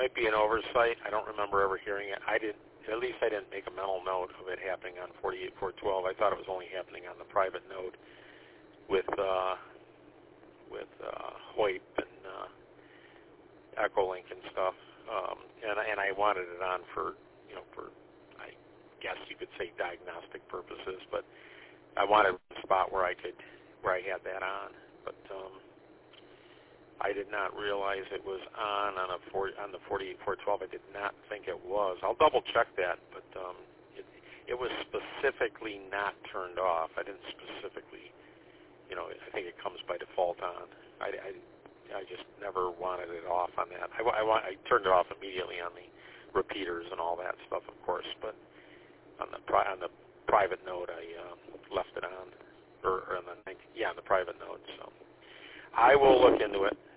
might be an oversight. I don't remember ever hearing it. At least I didn't make a mental note of it happening on 48412. I thought it was only happening on the private node with Hoyt and Echolink and stuff. And I wanted it on for I guess you could say diagnostic purposes, but I wanted a spot where I had that on. But I did not realize it was on the 48412. I did not think it was. I'll double check that, but it was specifically not turned off. I didn't specifically, I think it comes by default on. I just never wanted it off on that. I turned it off immediately on the repeaters and all that stuff, of course, but on the private node I left it on, or on the private node. So I will look into it.